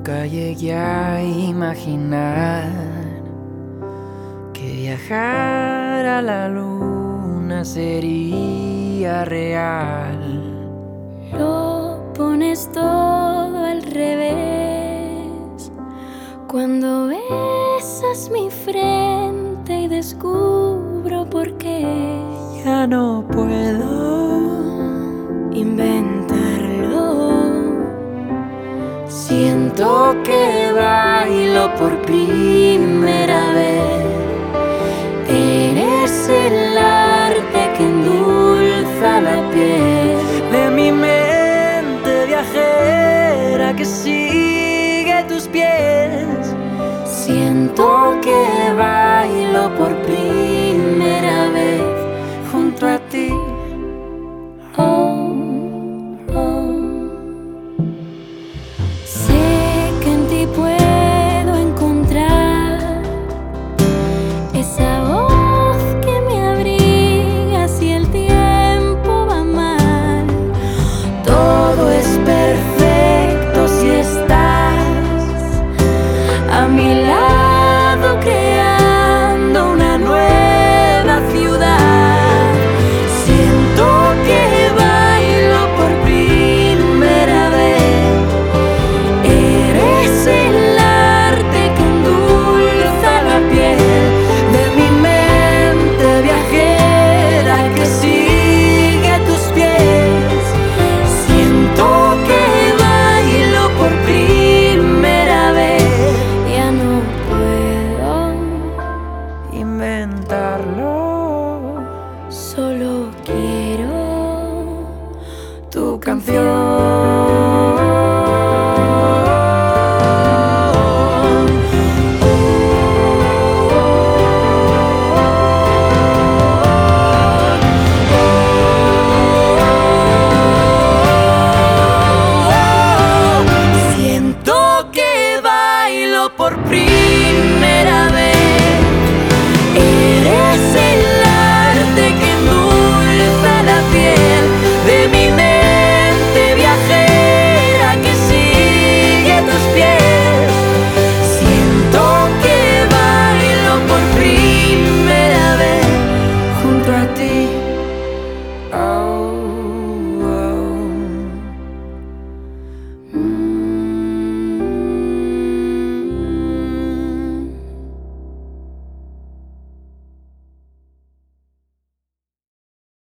Nunca llegué a imaginar que viajar a la luna sería real. Lo pones todo al revés cuando besas mi frente y descubro por qué Ya no puedo inventarlo. Siento que bailo por primera vez. Eres el